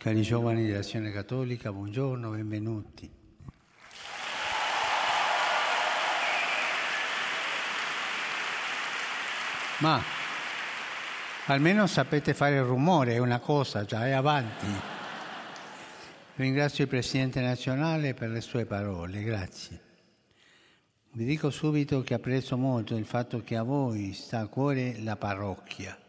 Cari giovani dell'Azione Cattolica, buongiorno, benvenuti. Ma almeno sapete fare rumore, è una cosa, già è avanti. Ringrazio il Presidente nazionale per le sue parole, grazie. Vi dico subito che apprezzo molto il fatto che a voi sta a cuore la parrocchia.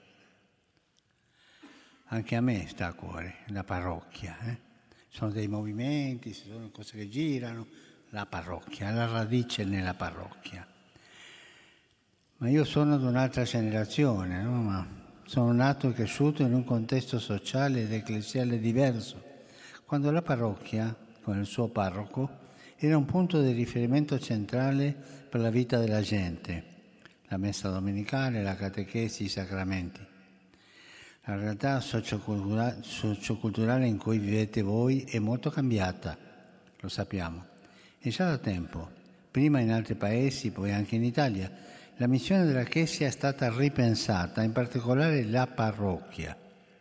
Anche a me sta a cuore la parrocchia. Sono dei movimenti, sono cose che girano, la parrocchia, la radice nella parrocchia. Ma io sono di un'altra generazione, no? Ma sono nato e cresciuto in un contesto sociale ed ecclesiale diverso, quando la parrocchia, con il suo parroco, era un punto di riferimento centrale per la vita della gente, la messa domenicale, la catechesi, i sacramenti. La realtà socioculturale in cui vivete voi è molto cambiata, lo sappiamo. E già da tempo, prima in altri paesi, poi anche in Italia, la missione della Chiesa è stata ripensata, in particolare la parrocchia.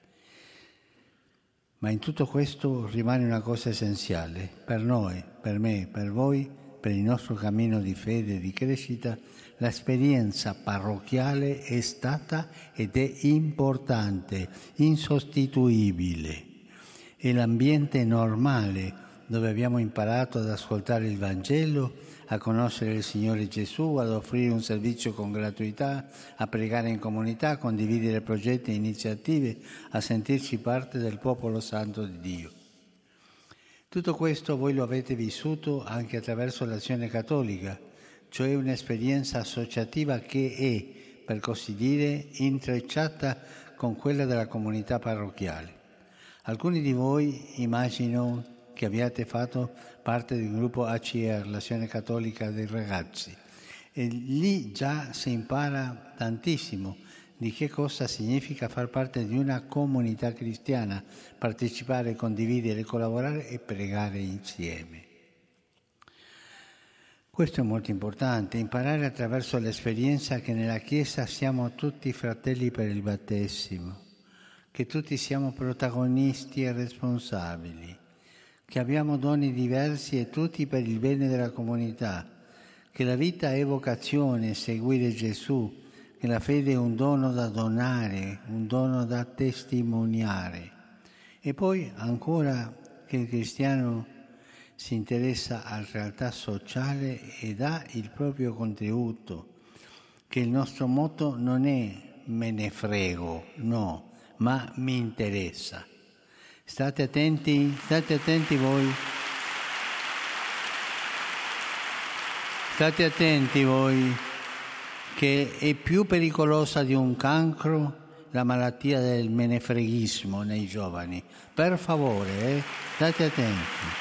Ma in tutto questo rimane una cosa essenziale, per noi, per me, per voi, per il nostro cammino di fede e di crescita. L'esperienza parrocchiale è stata ed è importante, insostituibile. È l'ambiente normale dove abbiamo imparato ad ascoltare il Vangelo, a conoscere il Signore Gesù, ad offrire un servizio con gratuità, a pregare in comunità, a condividere progetti e iniziative, a sentirci parte del popolo santo di Dio. Tutto questo voi lo avete vissuto anche attraverso l'Azione Cattolica, cioè un'esperienza associativa che è, per così dire, intrecciata con quella della comunità parrocchiale. Alcuni di voi immagino che abbiate fatto parte del gruppo ACR, l'Azione Cattolica dei Ragazzi, e lì già si impara tantissimo di che cosa significa far parte di una comunità cristiana, partecipare, condividere, collaborare e pregare insieme. Questo è molto importante, imparare attraverso l'esperienza che nella Chiesa siamo tutti fratelli per il battesimo, che tutti siamo protagonisti e responsabili, che abbiamo doni diversi e tutti per il bene della comunità, che la vita è vocazione, seguire Gesù, che la fede è un dono da donare, un dono da testimoniare. E poi ancora che il cristiano si interessa alla realtà sociale e dà il proprio contributo, che il nostro motto non è me ne frego, no, ma mi interessa. State attenti voi. State attenti voi, che è più pericolosa di un cancro la malattia del menefreghismo nei giovani. Per favore, state attenti.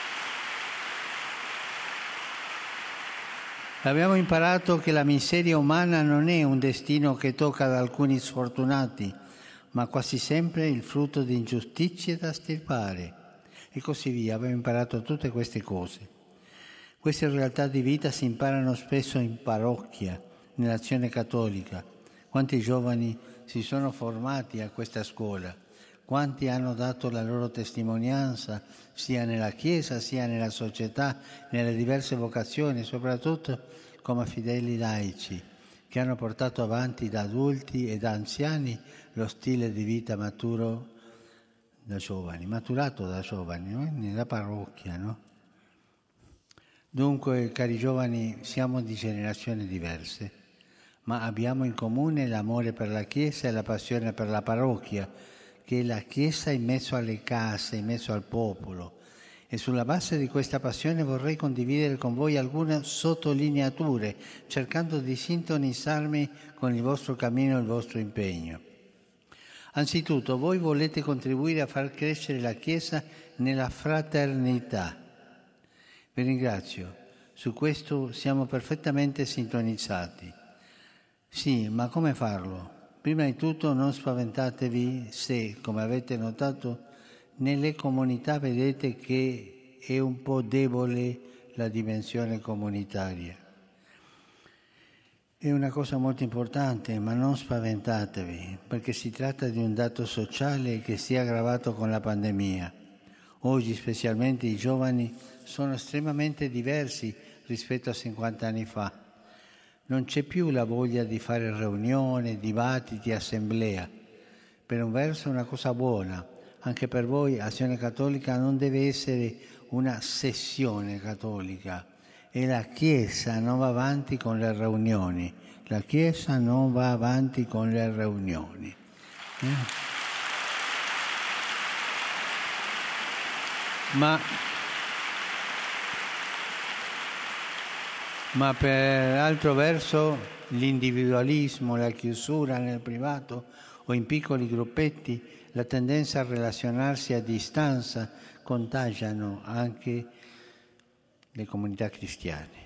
Abbiamo imparato che la miseria umana non è un destino che tocca ad alcuni sfortunati, ma quasi sempre il frutto di ingiustizie da estirpare. E così via, abbiamo imparato tutte queste cose. Queste realtà di vita si imparano spesso in parrocchia, nell'Azione Cattolica. Quanti giovani si sono formati a questa scuola, quanti hanno dato la loro testimonianza sia nella Chiesa sia nella società, nelle diverse vocazioni, soprattutto come fedeli laici, che hanno portato avanti da adulti e da anziani lo stile di vita maturato da giovani, no? Nella parrocchia, no? Dunque, cari giovani, siamo di generazioni diverse, ma abbiamo in comune l'amore per la Chiesa e la passione per la parrocchia, che è la Chiesa in mezzo alle case, in mezzo al popolo. E sulla base di questa passione vorrei condividere con voi alcune sottolineature, cercando di sintonizzarmi con il vostro cammino e il vostro impegno. Anzitutto, voi volete contribuire a far crescere la Chiesa nella fraternità. Vi ringrazio, su questo siamo perfettamente sintonizzati. Sì, ma come farlo? Prima di tutto non spaventatevi se, come avete notato, nelle comunità vedete che è un po' debole la dimensione comunitaria. È una cosa molto importante, ma non spaventatevi, perché si tratta di un dato sociale che si è aggravato con la pandemia. Oggi, specialmente i giovani, sono estremamente diversi rispetto a 50 anni fa. Non c'è più la voglia di fare riunioni, dibattiti, assemblea. Per un verso è una cosa buona. Anche per voi Azione Cattolica non deve essere una sessione cattolica. E la Chiesa non va avanti con le riunioni. La Chiesa non va avanti con le riunioni. Ma per altro verso l'individualismo, la chiusura nel privato o in piccoli gruppetti, la tendenza a relazionarsi a distanza contagiano anche le comunità cristiane.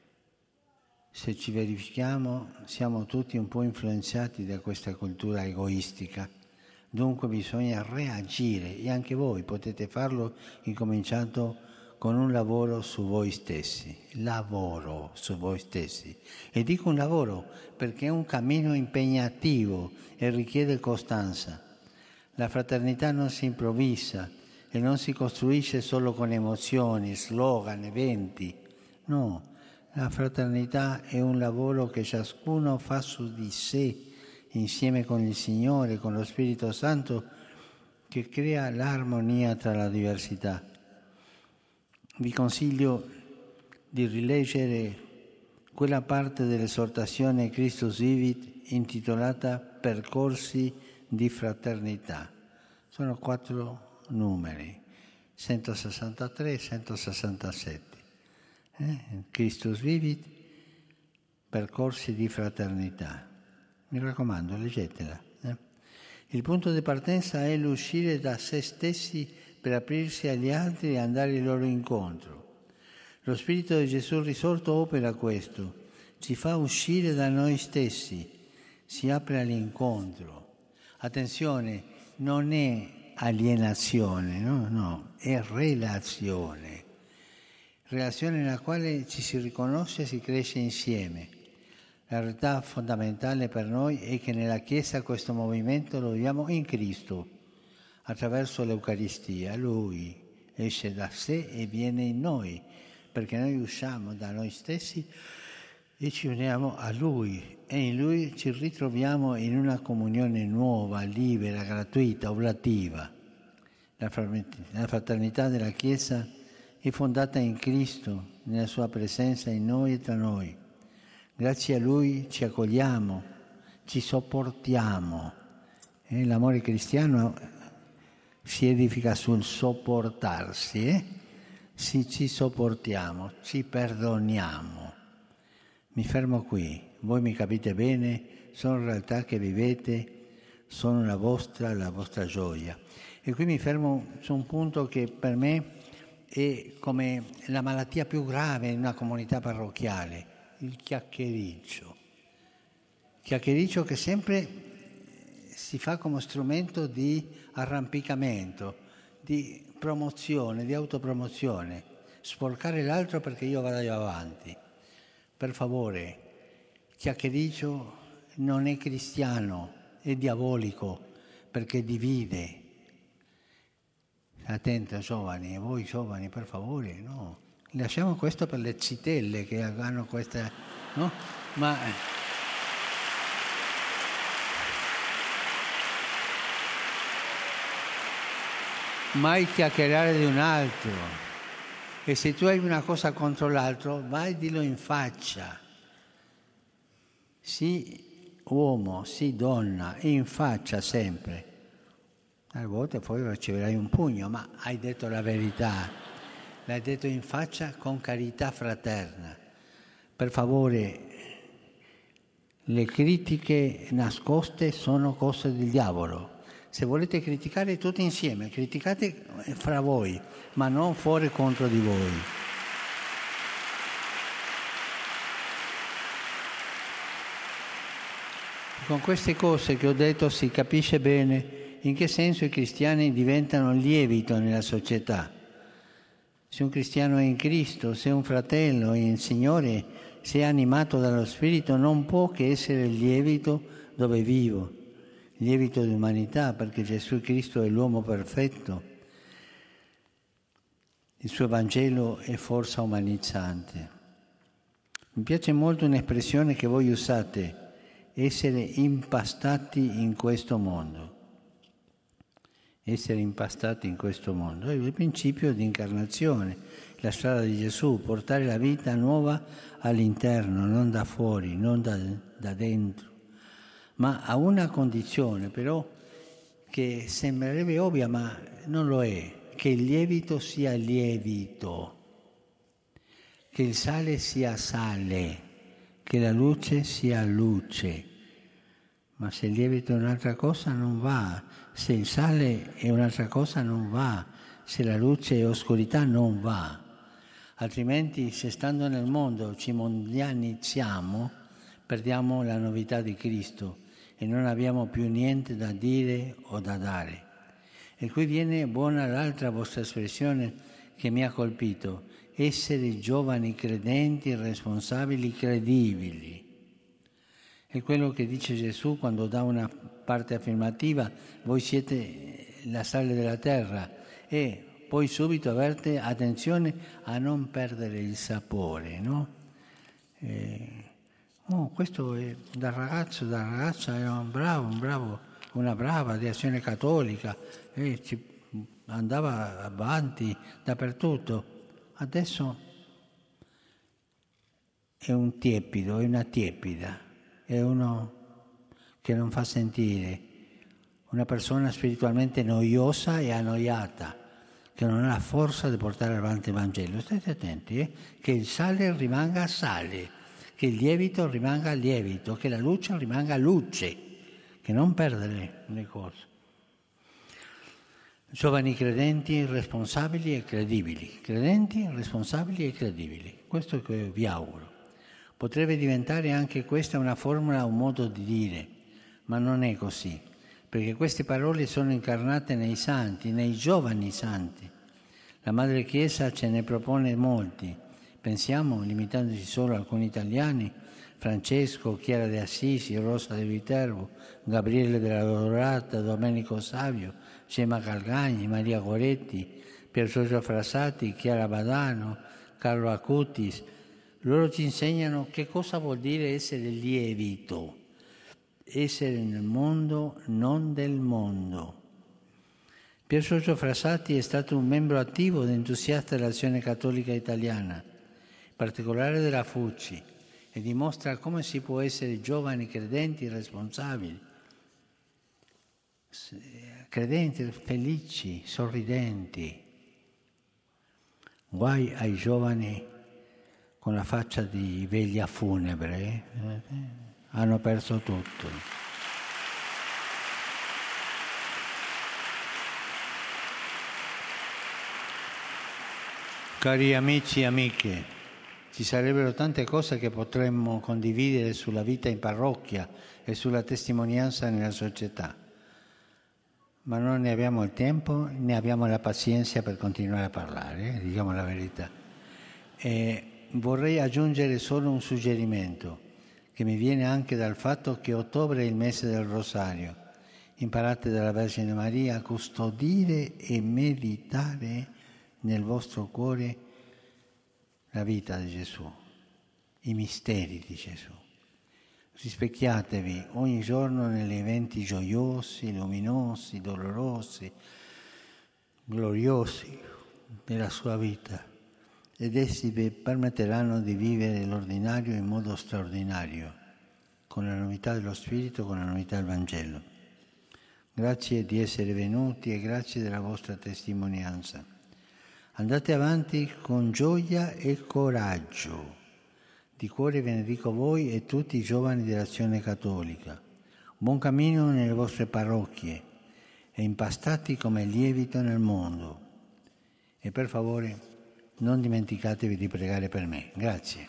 Se ci verifichiamo, siamo tutti un po' influenzati da questa cultura egoistica. Dunque bisogna reagire e anche voi potete farlo incominciando con un lavoro su voi stessi. Lavoro su voi stessi. E dico un lavoro perché è un cammino impegnativo e richiede costanza. La fraternità non si improvvisa e non si costruisce solo con emozioni, slogan, eventi. No, la fraternità è un lavoro che ciascuno fa su di sé, insieme con il Signore, con lo Spirito Santo, che crea l'armonia tra la diversità. Vi consiglio di rileggere quella parte dell'esortazione Christus Vivit intitolata Percorsi di fraternità. Sono 4 numeri, 163 e 167. Christus Vivit, Percorsi di fraternità. Mi raccomando, leggetela. Il punto di partenza è l'uscire da se stessi per aprirsi agli altri e andare loro incontro. Lo Spirito di Gesù risorto opera questo, ci fa uscire da noi stessi, si apre all'incontro. Attenzione, non è alienazione, no, è relazione. Relazione nella quale ci si riconosce e si cresce insieme. La realtà fondamentale per noi è che nella Chiesa questo movimento lo viviamo in Cristo, attraverso l'Eucaristia. Lui esce da sé e viene in noi, perché noi usciamo da noi stessi e ci uniamo a Lui e in Lui ci ritroviamo in una comunione nuova, libera, gratuita, oblativa. La fraternità della Chiesa è fondata in Cristo, nella sua presenza in noi e tra noi. Grazie a Lui ci accogliamo, ci sopportiamo. L'amore cristiano si edifica sul sopportarsi, Sì, ci sopportiamo, ci perdoniamo. Mi fermo qui, voi mi capite bene, sono realtà che vivete, sono la vostra gioia. E qui mi fermo su un punto che per me è come la malattia più grave in una comunità parrocchiale, il chiacchiericcio. Chiacchiericcio che sempre si fa come strumento di arrampicamento, di promozione, di autopromozione, sporcare l'altro perché io vado avanti. Per favore, chiacchiericcio non è cristiano, è diabolico perché divide. Attento giovani, voi giovani per favore, no. Lasciamo questo per le zitelle che hanno questa, no? Ma mai chiacchierare di un altro. E se tu hai una cosa contro l'altro, vai e dillo in faccia. Sì uomo, sì donna, in faccia sempre. A volte poi riceverai un pugno, ma hai detto la verità. L'hai detto in faccia con carità fraterna. Per favore, le critiche nascoste sono cose del diavolo. Se volete criticare tutti insieme, criticate fra voi, ma non fuori contro di voi. Con queste cose che ho detto si capisce bene in che senso i cristiani diventano lievito nella società. Se un cristiano è in Cristo, se un fratello è in Signore, se è animato dallo Spirito, non può che essere il lievito dove vivo, lievito di umanità, perché Gesù Cristo è l'uomo perfetto. Il suo Vangelo è forza umanizzante. Mi piace molto un'espressione che voi usate, essere impastati in questo mondo. Essere impastati in questo mondo è il principio di incarnazione, la strada di Gesù, portare la vita nuova all'interno, non da fuori, non da dentro, ma a una condizione però che sembrerebbe ovvia ma non lo è, che il lievito sia lievito, che il sale sia sale, che la luce sia luce. Ma se il lievito è un'altra cosa non va, se il sale è un'altra cosa non va, se la luce è oscurità non va. Altrimenti, se stando nel mondo ci mondializziamo, perdiamo la novità di Cristo e non abbiamo più niente da dire o da dare. E qui viene buona l'altra vostra espressione che mi ha colpito, essere giovani credenti, responsabili, credibili. È quello che dice Gesù quando dà una parte affermativa, voi siete la sale della terra, e poi subito avverte attenzione a non perdere il sapore, no? Questo è, da ragazza era un bravo, una brava di Azione Cattolica, andava avanti dappertutto. Adesso è un tiepido, è una tiepida. È uno che non fa sentire, una persona spiritualmente noiosa e annoiata, che non ha la forza di portare avanti il Vangelo. State attenti, che il sale rimanga sale, che il lievito rimanga lievito, che la luce rimanga luce, che non perdere le cose. Giovani credenti, responsabili e credibili. Credenti, responsabili e credibili. Questo che vi auguro. Potrebbe diventare anche questa una formula, un modo di dire, ma non è così, perché queste parole sono incarnate nei santi, nei giovani santi. La Madre Chiesa ce ne propone molti. Pensiamo, limitandoci solo a alcuni italiani, Francesco, Chiara de Assisi, Rosa de Viterbo, Gabriele della Dorata, Domenico Savio, Gemma Calcagni, Maria Goretti, Pier Giorgio Frassati, Chiara Badano, Carlo Acutis. Loro ci insegnano che cosa vuol dire essere lievito, essere nel mondo, non del mondo. Pier Giorgio Frassati è stato un membro attivo ed entusiasta dell'Azione Cattolica Italiana, in particolare della FUCI, e dimostra come si può essere giovani credenti responsabili, credenti felici, sorridenti. Guai ai giovani con la faccia di veglia funebre, hanno perso tutto. Cari amici e amiche, ci sarebbero tante cose che potremmo condividere sulla vita in parrocchia e sulla testimonianza nella società, ma non ne abbiamo il tempo né abbiamo la pazienza per continuare a parlare, diciamo la verità. Vorrei aggiungere solo un suggerimento che mi viene anche dal fatto che ottobre è il mese del Rosario. Imparate dalla Vergine Maria a custodire e meditare nel vostro cuore la vita di Gesù, i misteri di Gesù. Rispecchiatevi ogni giorno negli eventi gioiosi, luminosi, dolorosi, gloriosi della sua vita, ed essi vi permetteranno di vivere l'ordinario in modo straordinario, con la novità dello Spirito, con la novità del Vangelo. Grazie di essere venuti e grazie della vostra testimonianza. Andate avanti con gioia e coraggio. Di cuore benedico voi e tutti i giovani dell'Azione Cattolica. Buon cammino nelle vostre parrocchie e impastati come lievito nel mondo. E per favore non dimenticatevi di pregare per me. Grazie.